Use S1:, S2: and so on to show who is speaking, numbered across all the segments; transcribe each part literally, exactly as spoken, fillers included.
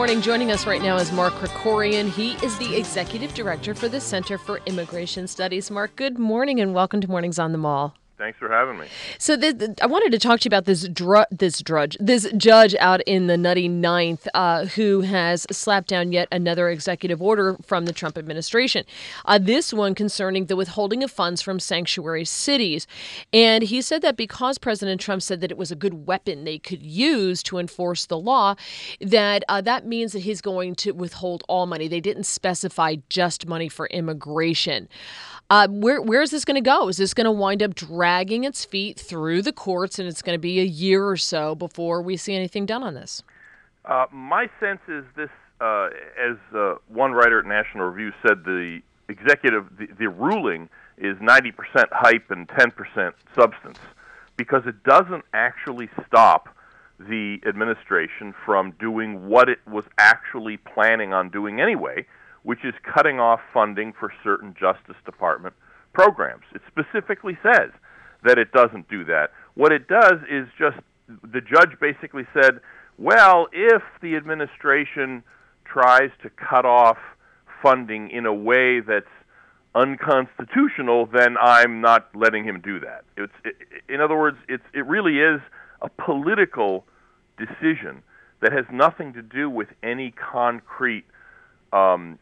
S1: Morning. Joining us right now is Mark Krikorian. He is the executive director for the Center for Immigration Studies. Mark, good morning and welcome to Mornings on the Mall.
S2: Thanks for having me.
S1: So the, the, I wanted to talk to you about this dr- this drudge, this judge out in the nutty ninth uh, who has slapped down yet another executive order from the Trump administration. Uh, this one concerning the withholding of funds from sanctuary cities. And he said that because President Trump said that it was a good weapon they could use to enforce the law, that uh, that means that he's going to withhold all money. They didn't specify just money for immigration. Uh, where where is this going to go? Is this going to wind up dragging its feet through the courts, and it's going to be a year or so before we see anything done on this?
S2: Uh, my sense is this, uh, as uh, one writer at National Review said, the executive, the, the ruling is ninety percent hype and ten percent substance, because it doesn't actually stop the administration from doing what it was actually planning on doing anyway, which is cutting off funding for certain Justice Department programs. It specifically says that it doesn't do that. What it does is just, the judge basically said, well, if the administration tries to cut off funding in a way that's unconstitutional, then I'm not letting him do that. It's, it, in other words, it's, it really is a political decision that has nothing to do with any concrete um,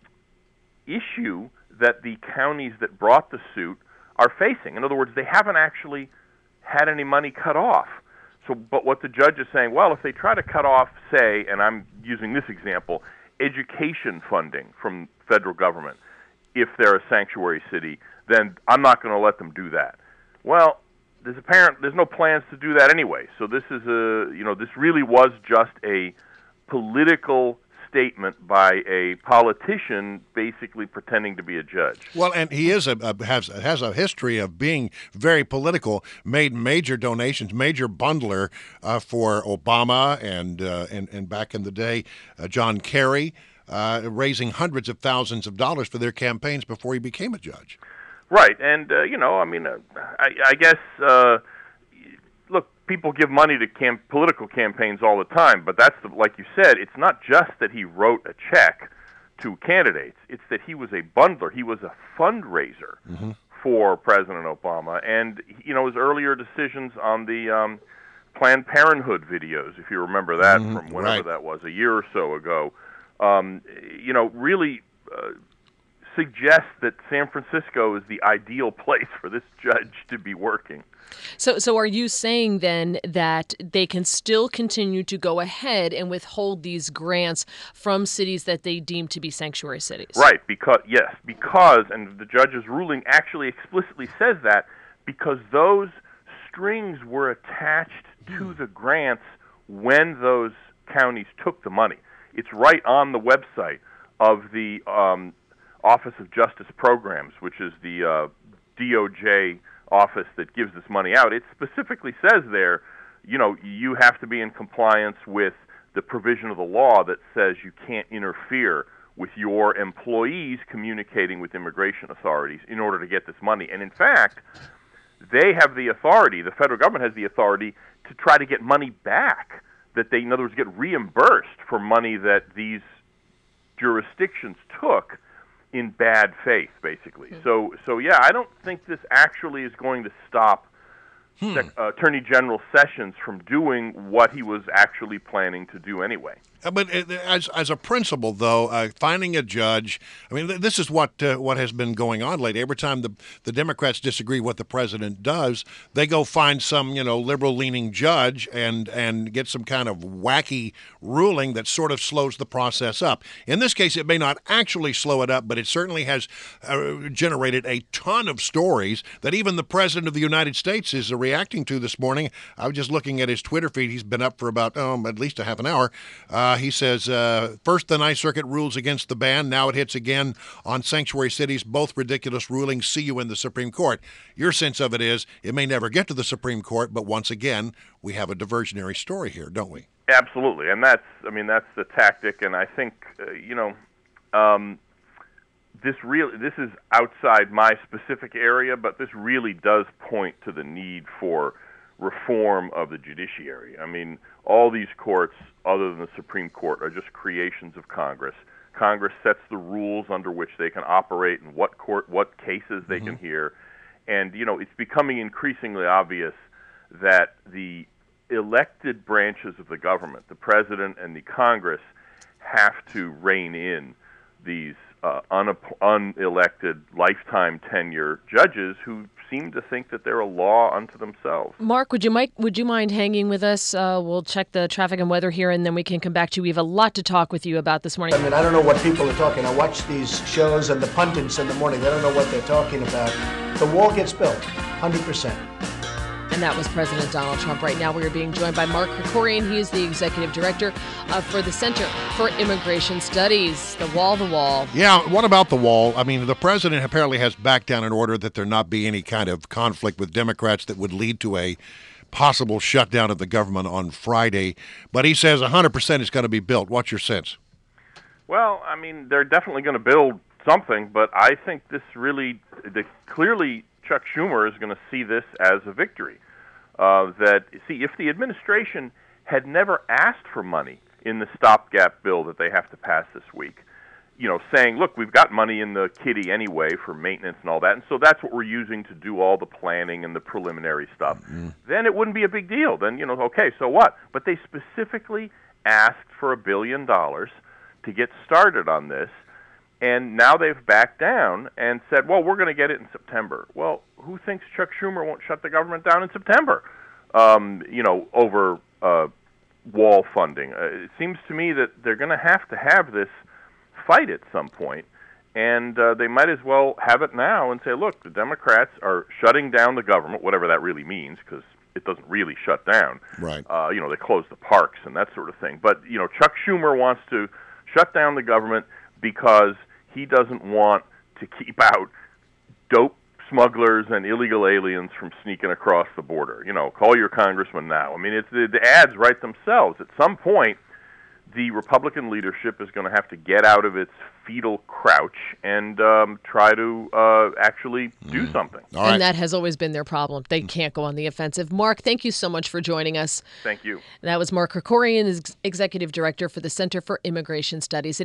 S2: issue that the counties that brought the suit are facing. In other words, they haven't actually had any money cut off. So, but what the judge is saying, well, if they try to cut off, say, and I'm using this example, education funding from federal government, if they're a sanctuary city, then I'm not going to let them do that. Well, there's apparent there's no plans to do that anyway. So this is a, you know, this really was just a political statement by a politician basically pretending to be a judge.
S3: Well, and he is a, a has has a history of being very political. Made major donations, major bundler uh, for Obama and uh, and and back in the day, uh, John Kerry, uh, raising hundreds of thousands of dollars for their campaigns before he became a judge.
S2: Right, and uh, you know, I mean, uh, I, I guess. Uh, Look, people give money to camp- political campaigns all the time, but that's the, like you said, it's not just that he wrote a check to candidates. It's that he was a bundler. He was a fundraiser mm-hmm. for President Obama. And, you know, his earlier decisions on the um, Planned Parenthood videos, if you remember that mm-hmm. from whenever
S3: right.
S2: that was, a year or so ago, um, you know, really uh, suggests that San Francisco is the ideal place for this judge to be working.
S1: So so are you saying then that they can still continue to go ahead and withhold these grants from cities that they deem to be sanctuary cities?
S2: Right, because, yes, because, and the judge's ruling actually explicitly says that, because those strings were attached to the grants when those counties took the money. It's right on the website of the um, Office of Justice Programs, which is the uh, D O J office that gives this money out. It specifically says there, you know, you have to be in compliance with the provision of the law that says you can't interfere with your employees communicating with immigration authorities in order to get this money. And in fact, they have the authority, the federal government has the authority to try to get money back, that they, in other words, get reimbursed for money that these jurisdictions took in bad faith, basically. Hmm. So, so yeah, I don't think this actually is going to stop hmm. Sec- uh, Attorney General Sessions from doing what he was actually planning to do anyway.
S3: Uh, but uh, as as a principle, though, uh, finding a judge, I mean, th- this is what uh, what has been going on lately. Every time the the Democrats disagree what the president does, they go find some, you know, liberal-leaning judge and and get some kind of wacky ruling that sort of slows the process up. In this case, it may not actually slow it up, but it certainly has uh, generated a ton of stories that even the president of the United States is uh, reacting to this morning. I was just looking at his Twitter feed. He's been up for about um, at least a half an hour. Uh, Uh, he says, uh, first the Ninth Circuit rules against the ban. Now it hits again on sanctuary cities. Both ridiculous rulings. See you in the Supreme Court. Your sense of it is it may never get to the Supreme Court, but once again, we have a diversionary story here, don't we?
S2: Absolutely. And that's, I mean, that's the tactic. And I think, uh, you know, um, this really, this is outside my specific area, but this really does point to the need for reform of the judiciary. I mean, all these courts, other than the Supreme Court, are just creations of Congress. Congress sets the rules under which they can operate and what court, what cases they mm-hmm. can hear. And, you know, it's becoming increasingly obvious that the elected branches of the government, the president and the Congress, have to rein in these uh, un- unelected lifetime tenure judges who seem to think that they're a law unto themselves.
S1: Mark, would you, Mike, would you mind hanging with us? Uh, we'll check the traffic and weather here, and then we can come back to you. We have a lot to talk with you about this morning.
S4: I mean, I don't know what people are talking. I watch these shows and the pundits in the morning. They don't know what they're talking about. The wall gets built, one hundred percent.
S1: And that was President Donald Trump. Right now we are being joined by Mark Krikorian. He is the executive director uh, for the Center for Immigration Studies. The wall, the wall.
S3: Yeah, what about the wall? I mean, the president apparently has backed down in order that there not be any kind of conflict with Democrats that would lead to a possible shutdown of the government on Friday. But he says one hundred percent is going to be built. What's your sense?
S2: Well, I mean, they're definitely going to build something, but I think this really, the, clearly Chuck Schumer is going to see this as a victory. Uh, that, see, if the administration had never asked for money in the stopgap bill that they have to pass this week, you know, saying, look, we've got money in the kitty anyway for maintenance and all that, and so that's what we're using to do all the planning and the preliminary stuff, mm-hmm. then it wouldn't be a big deal. Then, you know, okay, so what? But they specifically asked for a billion dollars to get started on this, and now they've backed down and said, well, we're going to get it in September. Well, who thinks Chuck Schumer won't shut the government down in September, um, you know, over uh, wall funding? Uh, it seems to me that they're going to have to have this fight at some point, and uh, they might as well have it now and say, look, the Democrats are shutting down the government, whatever that really means, because it doesn't really shut down.
S3: Right.
S2: Uh, you know, they close the parks and that sort of thing. But, you know, Chuck Schumer wants to shut down the government because he doesn't want to keep out dope smugglers and illegal aliens from sneaking across the border. You know, call your congressman now. I mean, it's, the, the ads write themselves. At some point, the Republican leadership is going to have to get out of its fetal crouch and um, try to uh, actually do mm. something.
S3: All right.
S1: And that has always been their problem. They can't go on the offensive. Mark, thank you so much for joining us.
S2: Thank you.
S1: That was Mark Krikorian, executive director for the Center for Immigration Studies.